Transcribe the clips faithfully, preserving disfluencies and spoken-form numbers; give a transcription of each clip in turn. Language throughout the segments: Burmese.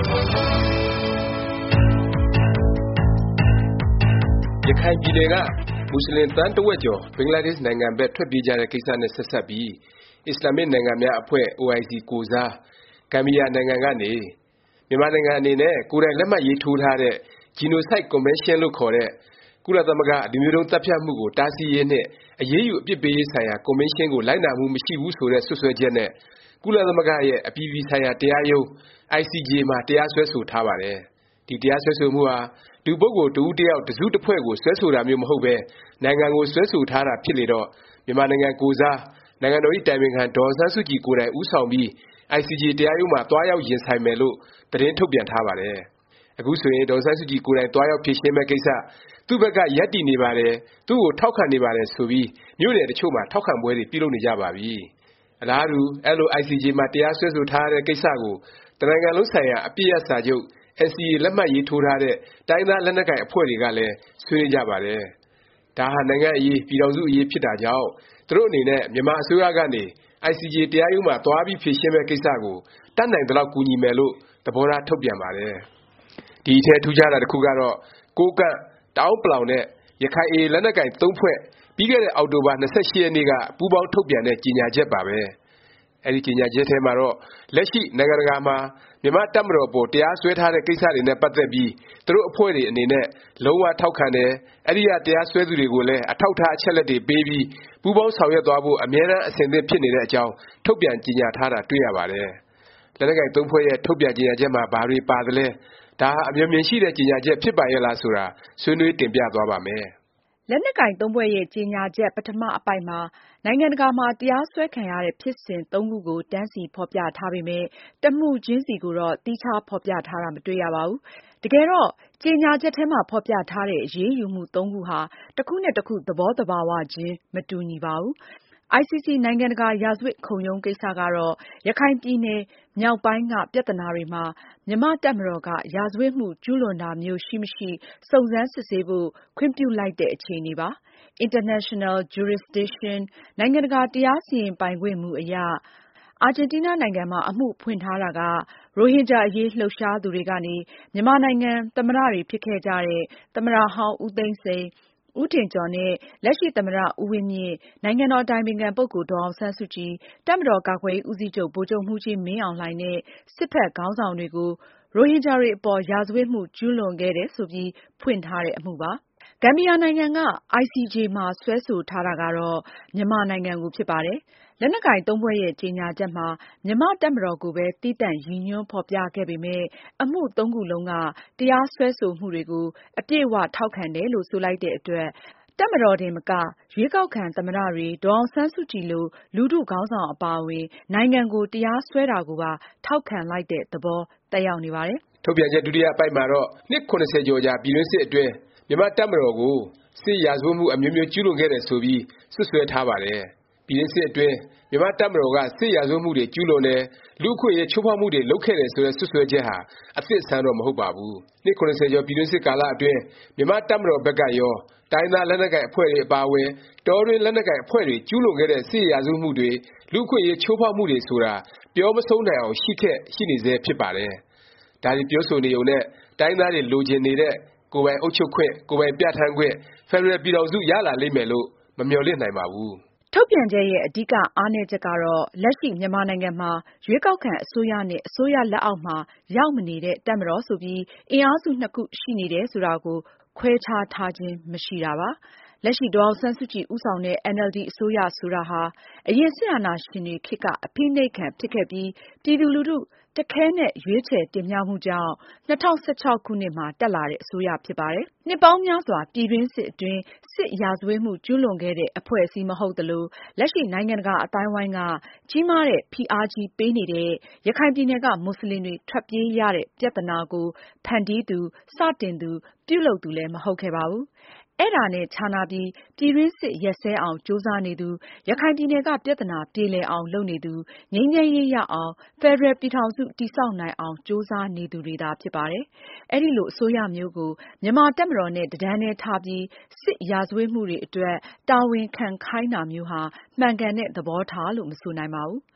ရခိုင်ပြည်နယ်ကမွတ်စလင်သန်းတစ်ဝက်ကျော်ဘင်္ဂလားဒေ့ရှ်နိုင်ငံဘက်ထွက်ပြေးကြတဲ့ကိစ္စနဲ့ဆက်စပ်ပြီးအစ္စလာမစ်နိုင်ငံများအဖွဲ့ အို အို င် စီ ကိုယ်စားဂမ်ဘီယာနိုင်ငံကနေမြန်မာနိုင်ငံအနေနဲ့ကိုယ်တိုင်လက်မှတ်ရေးထိုးထားတဲ့ Genocide Convention လို့ခေါ်တဲ့ကုလသမဂ္ဂလူမျိုးတုန်းသတ်ဖြတ်မှုကိုတားဆီးရေးနဲ့အရေးယူအပြစ်ပေးရေးဆိုင်ရာကွန်ဗင်းရှင်းကိုလိုက်နာမှုမရှိဘူးဆိုတဲ့စွပ်စွဲချက်နဲ့ကုလသမဂ္ဂရဲ့အပြည်ပြည်ဆိုင်ရာတရားရုံး အိုင် စီ ဂျေ မှာတရားစွဲဆိုထားပါတယ်။ဒီတရားစွဲဆိုမှုဟာလူပုဂ္ဂိုလ်တစ်ဦးတစ်ယောက်တစ်စုတစ်ဖွဲ့ကိုစွဲဆိုတာမျိုးမဟုတ်ပဲနိုင်ငံကိုစွဲဆိုထားတာဖြစ်လေတော့မြန်မာနိုင်ငံကိုယ်စားနိုင်ငံတော်၏အတိုင်ပင်ခံဒေါ်အောင်ဆန်းစုကြည်ကိုယ်တိုင်ဦးဆောင်ပြီး အိုင် စီ ဂျေ တရားရုံးမှာသွားရောက်ရင်ဆိုင်မယ်လို့သတင်းထုတ်ပြန်ထားပါတယ်။အခုဆိုရင်ဒေါ်အောင်ဆန်းစုကြည်ကိုယ်တိုင်သွားရောက်ဖြေရှင်းမယ့်ကိစ္စသူ့ဘက်ကရပ်တည်နေပါတယ်သူ့ကိုထောက်ခံနေပါတယ်ဆိုပြီးမြို့နယ်တချို့မှာထောက်ခံပွဲတွေပြုလုပ်နေကြပါပြီ။အလားတူအဲလို အိုင် စီ ဂျေ မှာတရားစွဲဆိုထားတဲ့ကိစ္စကိုတစ်နိုင်ငံလုံးဆိုင်ရာအပစ်ရပ်စာချုပ် အင် စီ အေ လက်မှတ်ရေးထိုးထားတဲ့တိုင်းသားလက်နက်ကိုင်အဖွဲ့တွေကလည်းဆွေးနွေးကြပါတယ်။ဒါဟာနိုင်ငံအရေးပြည်ထောင်စုအရေးဖြစ်တာကြောင့်သူတို့အနေနဲ့မြန်မာအစိုးရကနေ အိုင် စီ ဂျေ တရားရုံးမှာသွားပြီးဖြေရှင်းမယ့်ကိစ္စကိုတတ်နိုင်သလောက်ကူညီမယ်လို့သဘောထားထုတ်ပြန်ပါတယ်။ဒီအထဲထူးခြားတာတစ်ခုကတော့ကိုးကန့်၊တအာန်းပလောင်နဲ့ရခိုင် အေ အေ လက်နက်ကိုင်သုံးဖွဲ့ပြီးခဲ့တဲ့အောက်တိုဘာ၂၈ရက်နေ့ကပူးပေါင်းထုတ်ပြန်တဲ့ကြေငြာချက်ပါပဲ။အဲဒီကြေငြာချက်ထဲမှာတော့လက်ရှိနိုင်ငံတကာမှာမြန်မာ့တပ်မတော်အပေါ်တရားစွဲထားတဲ့ကိစ္စတွေနဲ့ပတ်သက်ပြီးသူတို့အဖွဲ့တွေအနေနဲ့လုံးဝထောက်ခံတယ်။အဲဒီကတရားစွဲသူတွေကိုလည်းအထောက်အထားအချက်အလက်တွေပေးပြီးပူးပေါင်းဆောင်ရွက်သွားဖို့အမြဲတမ်းအဆင်သင့်ဖြစ်နေတဲ့အကြောင်းထုတ်ပြန်ကြေငြာထားတာတွေ့ရပါတယ်။လက်နက်ကိုင်သုံးဖွဲ့ရဲ့ထုတ်ပြန်ကြေငြာချက်မှာဘာတွေပါသလဲဒါဟာအမျှော်မြင်ရှိတဲ့ကြေငြာချက်ဖြစ်ပါရဲ့လားဆိုတာဆွေးနွေးတင်ပြသွားပါ့မယ်။လက်နက်ကိုင်သုံးဖွဲ့ရဲ့ကြေငြာချက်ပထမအပိုဒ်မှာနိုင်ငံတကာမှာတရားစွဲခံရတဲ့ဖြစ်စဉ်သုံးခုကိုတန်းစီဖော်ပြထားပေမယ့်တစ်မှုချင်းစီကိုတော့သီးခြားဖော်ပြထားတာမတွေ့ရပါဘူး။တကယ်တော့ကြေငြာချက်ထဲမှာဖော်ပြထားတဲ့အရေးယူမှုသုံးခုဟာတစ်ခုနဲ့တစ်ခုသဘောသဘာဝချင်းမတူညီပါဘူး။ အိုင် စီ စီ နိုင်ငံတကာရာဇဝတ်ခုံရုံးကိစ္စကတော့ရခိုင်ပြည်နယ်မြောက်ပိုင်းကပြသနာတွေမှာမြန်မာ့တပ်မတော်ကရာဇဝတ်မှုကျူးလွန်တာမျိုးရှိမရှိစုံစမ်းစစ်ဆေးဖို့ခွင့်ပြုလိုက်တဲ့အခြေအနေပါ။ International Jurisdiction နိုင်ငံတကာတရားစီရင်ပိုင်ခွင့်မူအရအာဂျင်တီးနားနိုင်ငံမှာအမှုဖွင့်ထားတာကရိုဟင်ဂျာအရေးလှုပ်ရှားသူတွေကနေမြန်မာနိုင်ငံသမ္မတတွေဖြစ်ခဲ့ကြတဲ့သမ္မတဟောင်းဦးသိန်းစိန်၊ ဦးထင်ကျော်နဲ့လက်ရှိသမ္မတဦးဝင်းမြင့်၊ နိုင်ငံတော်အတိုင်ပင်ခံပုဂ္ဂိုလ်ဒေါ်အောင်ဆန်းစုကြည်၊ တပ်မတော်ကာကွယ်ရေးဦးစီးချုပ်ဗိုလ်ချုပ်မှူးကြီးမင်းအောင်လှိုင်နဲ့စစ်ဘက်ခေါင်းဆောင်တွေကိုရိုဟင်ဂျာတွေအပေါ်ရာဇဝတ်မှုကျူးလွန်ခဲ့တယ်ဆိုပြီးဖွင့်ထားတဲ့အမှုပါ။ ဂမ်ဘီယာနိုင်ငံက အိုင် စီ ဂျေ မှာစွဲဆိုထားတာကတော့မြန်မာနိုင်ငံကိုဖြစ်ပါတယ်။ လက်နက်ကိုင်သုံးဖွဲ့ရဲ့ကြေငြာချက်မှာမြန်မာ့တပ်မတော်ကိုပဲသီးသန့်ရည်ညွှန်းဖော်ပြခဲ့ပေမယ့်အမှုသုံးခုလုံးကတရားစွဲဆိုမှုတွေကိုအပြည့်အ၀ထောက်ခံတယ်လို့ဆိုလိုက်တဲ့အတွက်တပ်မတော်တင်မကရွေးကောက်ခံသမ္မတတွေဒေါ်အောင်ဆန်းစုကြည်လိုလူထုခေါင်းဆောင်အပါအဝင်နိုင်ငံကိုတရားစွဲတာကိုပါထောက်ခံလိုက်တဲ့သဘောသက်ရောက်နေပါတယ်။ထုတ်ပြန်ချက်ဒုတိယအပိုဒ်မှာတော့နှစ်၇၀ကျော်ကြာပြည်တွင်းစစ်အတွင်းမြန်မာ့တပ်မတော်ကိုစစ်ရာဇဝတ်မှုအမျိုးမျိုးကျူးလွန်ခဲ့တယ်ဆိုပြီးစွပ်စွဲထားပါတယ်။ပြည်တွင်းစစ်အတွင်းမြန်မာ့တပ်မတော်ကစစ်ရာဇဝတ်မှုတွေကျူးလွန်တယ်လူ့အခွင့်အရေးချိုးဖေါက်မှုတွေလုပ်ခဲ့တယ်ဆိုတဲ့စွပ်စွဲချက်ဟာအသစ်အဆန်းတော့မဟုတ်ပါဘူး။နှစ်၇၀ကျော်ပြည်တွင်းစစ်ကာလအတွင်းမြန်မာ့တပ်မတော်ဘက်ကရောတိုင်းသားလက်နက်ကိုင်အဖွဲ့တွေအပါအဝင်တောတွင်းလက်နက်ကိုင်အဖွဲ့တွေကျူးလွန်ခဲ့တဲ့စစ်ရာဇဝတ်မှုတွေလူ့အခွင့်အရေးချိုးဖေါက်မှုတွေဆိုတာပြောမဆုံးနိုင်အောင်ရှိခဲ့ရှိနေဆဲဖြစ်ပါတယ်။ဒါတွေပြောဆိုနေုံနဲ့တိုင်းသားတွေလိုချင်နေတဲ့ကိုယ်ပိုင်အုပ်ချုပ်ခွင့်ကိုယ်ပိုင်ပြဌာန်းခွင့်ဖက်ဒရယ်ပြည်ထောင်စုရလာလိမ့်မယ်လို့မမျှော်လင့်နိုင်ပါဘူး။ထုတ်ပြန်ချက်ရဲ့အဓိကအားနည်းချက်ကတော့လက်ရှိမြန်မာနိုင်ငံမှာရွေးကောက်ခံအစိုးရနဲ့အစိုးရလက်အောက်မှာရောက်မနေတဲ့တပ်မတော်ဆိုပြီးအင်အားစုနှစ်ခုရှိနေတယ်ဆိုတာကိုခွဲခြားထားခြင်းမရှိတာပါ။လက်ရှိဒေါ်အောင်ဆန်းစုကြည်ဦးဆောင်တဲ့ အင်န်အယ်လ်ဒီ အစိုးရဆိုတာဟာအရင်စစ်အာဏာရှင်တွေခေတ်ကအဖိနှိပ်ခံဖြစ်ခဲ့ပြီးပြည်သူလူထုတခဲနက်ရွေးချယ်တင်မြှောက်မှုကြောင့်၂၀၁၆ခုနှစ်မှာတက်လာတဲ့အစိုးရဖြစ်ပါတယ်။နှစ်ပေါင်းများစွာပြည်တွင်းစစ်အတွင်းစစ်ရာဇဝတ်မှုကျူးလွန်ခဲ့တဲ့အဖွဲ့အစည်းမဟုတ်သလိုလက်ရှိနိုင်ငံတကာအသိုင်းအဝိုင်းကကြီးမားတဲ့ဖိအားကြီးပေးနေတဲ့ရခိုင်ပြည်နယ်ကမွတ်စလင်တွေထွက်ပြေးရတဲ့ပြသနာကိုဖန်တီးသူစတင်သူပြုလုပ်သူလည်းမဟုတ်ခဲ့ပါဘူး။အဲဒါနဲ့ခြားနာပြီးပြည်တွင်းစစ်ရပ်စဲအောင်ကြိုးစားနေသူရခိုင်ပြည်နယ်ကပြသနာပြေလည်အောင်လုပ်နေသူငြိမ်းချမ်းရေးရအောင်ဖက်ဒရယ်ပြည်ထောင်စုတည်ဆောက်နိုင်အောင်ကြိုးစားနေသူတွေသာဖြစ်ပါတယ်။အဲဒီလိုအစိုးရမျိုးကိုမြန်မာတပ်မတော်နဲ့တတန်းတည်းထားပြီးစစ်ရာဇဝတ်မှုတွေအတွက်တာဝန်ခံခိုင်းတာမျိုးဟာမှန်ကန်တဲ့သဘောထားလို့မဆိုနိုင်ပါဘူး။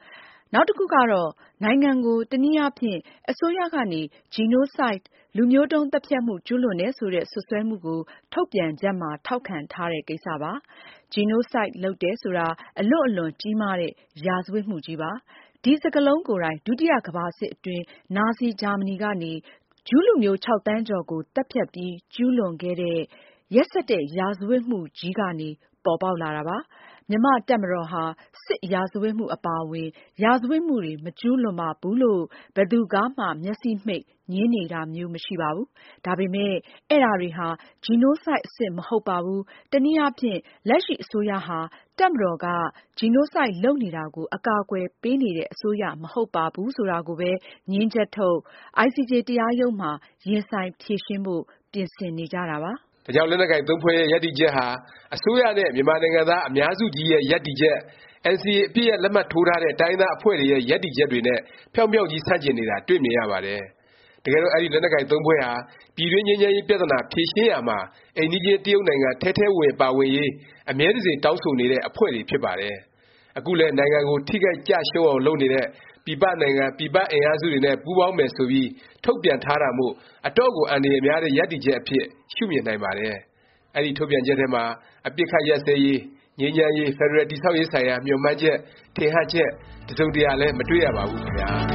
နောက်တစ်ခုကတော့ နိုင်ငံကို တနည်းအားဖြင့် အစိုးရကနေ Genocide လူမျိုးတုန်းသတ်ဖြတ်မှု ကျူးလွန်တယ် ဆိုတဲ့ စွပ်စွဲမှုကို ထုတ်ပြန်ချက်မှာ ထောက်ခံထားတဲ့ ကိစ္စပါ။ Genocide လုပ်တယ်ဆိုတာ အလွန့်အလွန်ကြီးမားတဲ့ ရာဇဝတ်မှုကြီးပါ။ ဒီစကားလုံးကိုယ်တိုင် ဒုတိယကမ္ဘာစစ်အတွင်း နာဇီ ဂျာမနီကနေ ဂျူးလူမျိုး ခြောက်သန်းကျော်ကို သတ်ဖြတ်ပြီး ကျူးလွန်ခဲ့တဲ့ ရက်စက်တဲ့ ရာဇဝတ်မှုကြီးကနေ ပေါ်ပေါက်လာတာပါ။ မြန်မာ့တပ်မတော်ဟာ စစ်ရာဇဝတ်မှု အပါအဝင် ရာဇဝတ်မှုတွေ မကျူးလွန်ပါဘူးလို့ ဘယ်သူကမှ မျက်စေ့မှိတ် ငြင်းနေတာမျိုး မရှိပါဘူး။ ဒါပေမယ့် အဲဒါတွေဟာ Genocide အဆင့် မဟုတ်ပါဘူး၊ တနည်းအားဖြင့် လက်ရှိ အစိုးရဟာ တပ်မတော်က Genocide လုပ်နေတာကို အကာအကွယ်ပေးနေတဲ့ အစိုးရ မဟုတ်ပါဘူး ဆိုတာကိုပဲ ငြင်းချက်ထုတ် အိုင်စီဂျေ တရားရုံးမှာ ရင်ဆိုင်ဖြေရှင်းဖို့ ပြင်ဆင်နေကြတာပါ။ ဒါကြောင့် လက်နက်ကိုင် သုံးဖွဲ့ရဲ့ ရပ်တည်ချက်ဟာ အစိုးရနဲ့ မြန်မာနိုင်ငံသား အများစုကြီးရဲ့ ရပ်တည်ချက်၊ အန်စီအေ အပစ်ရပ် လက်မှတ်ထိုးထားတဲ့ တိုင်းရင်းသား အဖွဲ့တွေရဲ့ ရပ်တည်ချက်တွေနဲ့ ဖြောင့်ဖြောင့်ကြီး ဆန့်ကျင်နေတာ တွေ့မြင်ရပါတယ်။ တကယ်တော့ အဲဒီ လက်နက်ကိုင် သုံးဖွဲ့ဟာ ပြည်တွင်းငြိမ်းချမ်းရေး ပြသနာ ဖြေရှင်းရာမှာ အိမ်နီးချင်း တရုတ်နိုင်ငံ ထဲထဲဝင်ဝင် ပါဝင်ရေး အမြဲတစေ တောင်းဆိုနေတဲ့ အဖွဲ့တွေ ဖြစ်ပါတယ်။ အခုလည်း နိုင်ငံကို ထိခိုက်ကျရှုံးအောင် လုပ်နေတဲ့ ပြည်ပနိုင်ငံ၊ ပြည်ပ အင်အားစုတွေနဲ့ ပူးပေါင်းမယ် ဆိုပြီး ထုတ်ပြန်ထားတာမို့ အတော့်ကို အန္တရာယ်များတဲ့ ရပ်တည်ချက်အဖြစ် ရှုမြင်နိုင်ပါတယ်။ အဲဒီ ထုတ်ပြန်ချက်ထဲမှာ အပစ်အခတ် ရပ်စဲရေး၊ ငြိမ်းချမ်းရေး၊ ဖက်ဒရယ် တည်ဆောက်ရေး ဆိုင်ရာ မျှော်မှန်းချက်၊ ထင်ဟပ်ချက် တစ်စုံတစ်ရာလည်း မတွေ့ရပါဘူး ခင်ဗျာ